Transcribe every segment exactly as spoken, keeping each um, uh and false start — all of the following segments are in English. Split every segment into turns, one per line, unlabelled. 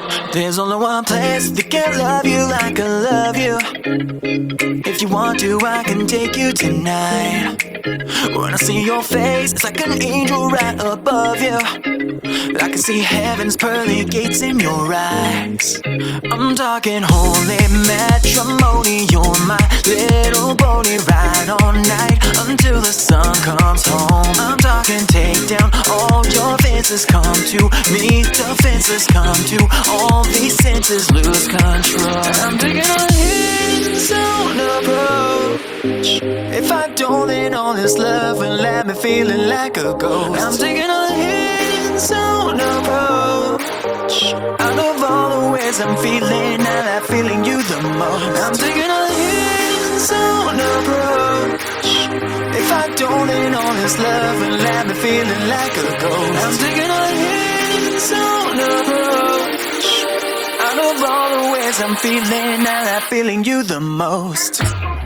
There's only one place that can love you like I love you. If you want to, I can take you tonight. When I see your face, it's like an angel right above you. I can see heaven's pearly gates in your eyes. I'm talking holy matrimony. You're my little pony, ride all night until the sun comes home. I'm talking take down all your fences, come to me, defenses come to all these senses, lose control. I'm taking a hands-on approach. If I don't, then all this love will let me feeling like a ghost. I'm taking a hands-on approach. Out of all the ways I'm feeling, I like feeling you the most. I'm taking a hands-on approach. If I don't, then all this love will let me feeling like a ghost. I'm taking a hands-on approach. Out of all the ways I'm feeling, I like feeling you the most.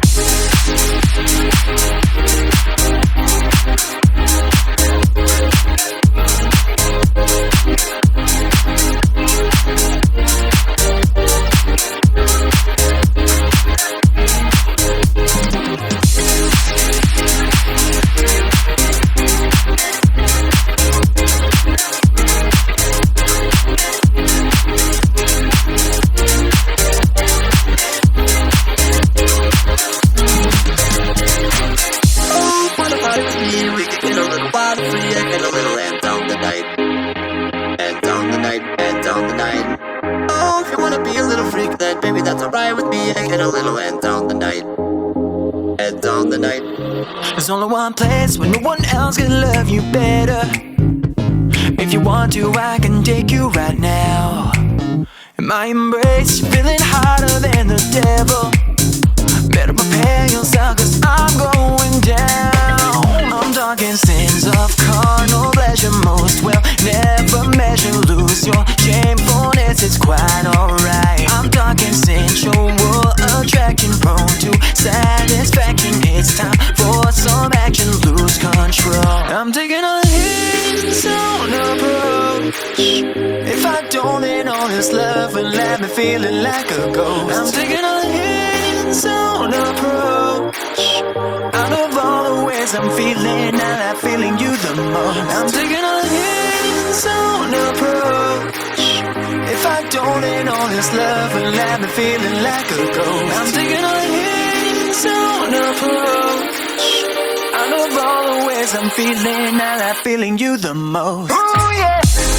Baby, that's alright with me. I get a little hands on the night. Hands on the night.
There's only one place where no one else can love you better. If you want to, I can take you right now. In my embrace, you're feeling hotter than the devil. Better prepare yourself, cause I'm going down. I'm talking sins of carnal pleasure, most will never measure. Lose your shamefulness, it's quite alright. I'm talking sensual attraction, prone to satisfaction. It's time for some action, lose control. I'm taking a hands-on approach. If I don't, then all this love will let me feeling like a ghost. I'm taking a hands-on approach. Out of all the ways I'm feeling, I like feeling you the most. I'm taking a hands-on approach. If I don't, then all this love will let me feeling like a ghost. I'm taking a hands-on approach. Out of all the ways I'm feeling, I like feeling you the most. Ooh, yeah.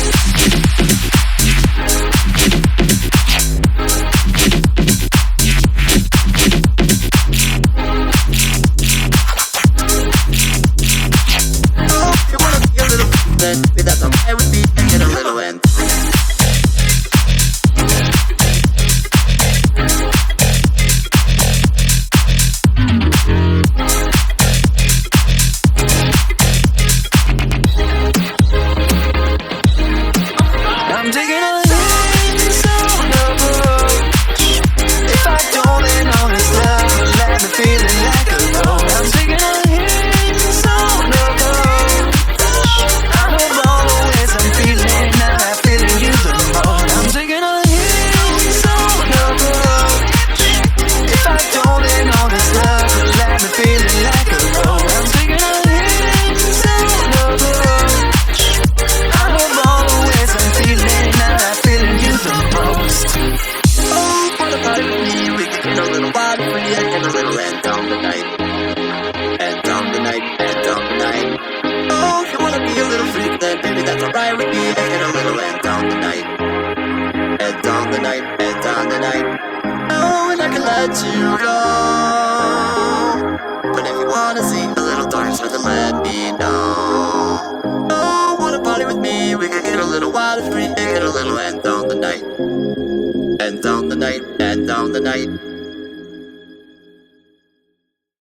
Baby, that's alright with me. I get a little hand.
I'm taking a hands-on approach. If I don't, then all this love will let me feeling like a ghost. I'm taking a hands-on approach. Out of all the ways I'm feeling, I like feeling you the most. I'm taking a hands-on approach. If I don't, then all this love will let me feeling like a ghost. I'm taking a hands-on approach. Out of all the ways I'm feeling, I like feeling you the most.
Oh, wanna party with me? We can get a little wild free. I get a little hands on the night. Hands on the night, hands on the night. Oh, if you wanna be a little freak, then baby, that's alright with me. I get a little hands on the night. Hands on the night, hands on the night. Oh, and I can let you go. But if you wanna see a little torture, then let me know. Oh, wanna party with me? We can get a little wild and free. Get a little hands on the night. Hands on the night, hands on the night.